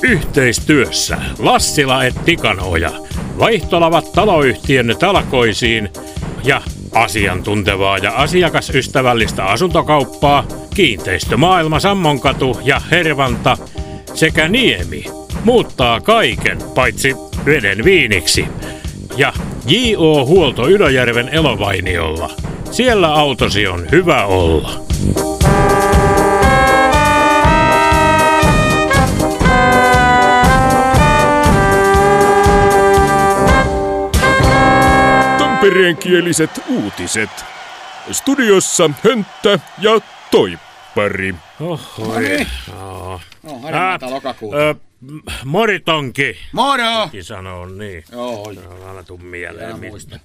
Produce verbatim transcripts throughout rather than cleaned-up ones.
Yhteistyössä Lassila et Tikanoja vaihtolavat taloyhtiön talkoisiin ja asiantuntevaa ja asiakasystävällistä asuntokauppaa Kiinteistömaailma Sammonkatu ja Hervanta sekä Niemi muuttaa kaiken paitsi veden viiniksi. Ja J O Huolto Ylöjärven Elovainiolla. Siellä autosi on hyvä olla. Tampereenkieliset uutiset. Studiossa Hönttä ja Toippari. Ohoi. No, no harmaata lokakuuta. Ö, Moritonki. Moro! Sanoo niin. Joo. Aina tuu mieleen.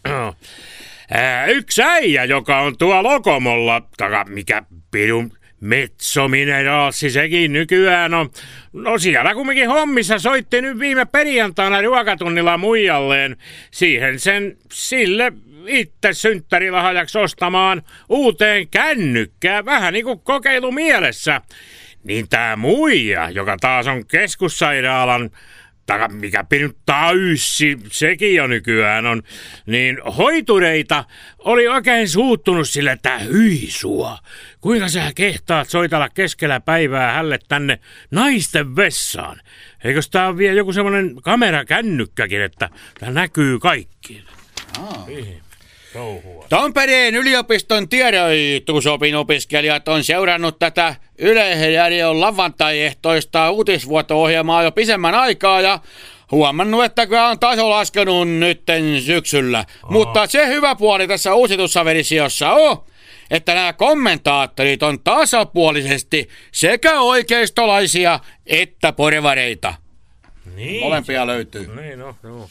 Yksi äijä, joka on tuolla Lokomolla, taka mikä pidun metsomineraalsi sekin nykyään on. No siellä kumminkin hommissa soitti nyt viime perjantaina ruokatunnilla muijalleen siihen sen sille itse synttärilahjaksi ostamaan uuteen kännykkään vähän niin kuin kokeilu mielessä. Niin tää muija, joka taas on keskussairaalan, taka mikä pidun täyssi, sekin jo nykyään on, niin hoitureita oli oikein suuttunut sille, että hyi sua. Kuinka sä kehtaat soitella keskellä päivää hälle tänne naisten vessaan? Eikös tää on vielä joku semmonen kamerakännykkäkin, että tää näkyy kaikki? Aa. Tampereen yliopiston tiedotusopin opiskelijat on seurannut tätä Yleisradion lauantai-ehtoista uutisvuoto-ohjelmaa jo pisemmän aikaa ja huomannut, että kyllä on taso laskenut nytten syksyllä. Aa. Mutta se hyvä puoli tässä uusitussa versiossa on, että nämä kommentaattorit on tasapuolisesti sekä oikeistolaisia että porvareita. Niin. Molempia löytyy. Niin, no, no.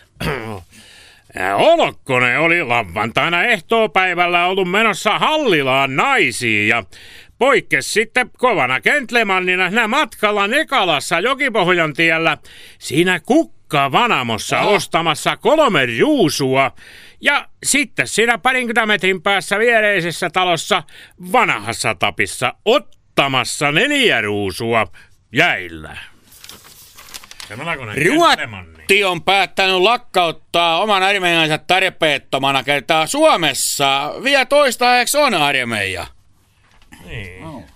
Olokkonen oli lauantaina ehtoopäivällä ollut menossa Hallilaan naisiin ja poikkesi sitten kovana gentlemannina siinä matkalla Nekalassa Jokipohjan tiellä siinä Kukka-Vanamossa oh. ostamassa kolme ruusua ja sitten siinä parinkymmentä metrin päässä viereisessä talossa Vanhassa Tapissa ottamassa neljä ruusua jäillä. Ruotti on päättänyt lakkauttaa oman armeijansa tarpeettomana kertaa Suomessa. Vielä toistaiseksi on armeija. Niin. Oh.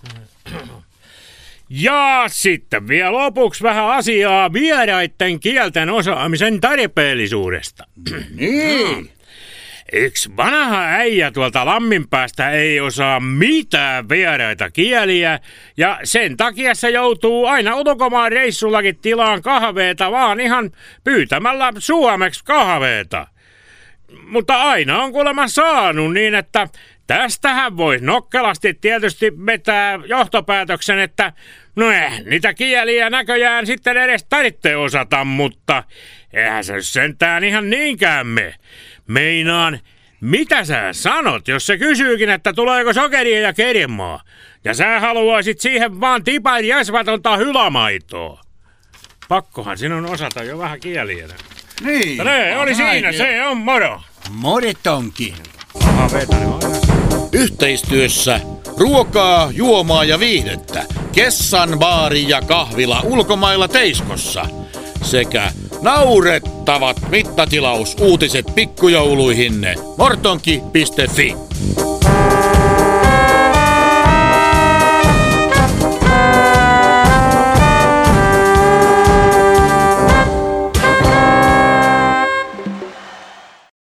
Ja sitten vielä lopuksi vähän asiaa vieraiden kielten osaamisen tarpeellisuudesta. Niin. Yksi vanha äijä tuolta Lamminpäästä ei osaa mitään vieraita kieliä ja sen takia se joutuu aina ulkomaan reissullakin tilaan kahveeta vaan ihan pyytämällä suomeksi kahveeta. Mutta aina on kuulemma saanut niin, että tästähän voisi nokkelasti tietysti vetää johtopäätöksen, että no eh, niitä kieliä näköjään sitten edes tarvitse osata, mutta eihän se sentään ihan niinkään me. Meinaan, mitä sä sanot, jos se kysyykin, että tuleeko sokeria ja kermaa, ja sä haluaisit siihen vaan tipan jäsvätonta hylämaitoa. Pakkohan sinun osata jo vähän kieliä. Niin. Ja ne oli siinä, se on moro. Moritonki. Aha, vetäne on. Yhteistyössä ruokaa, juomaa ja viihdettä. Kessan, baari ja kahvila ulkomailla Teiskossa. Sekä naurettavat mittatilausuutiset pikkujouluihinne. mortonki piste fi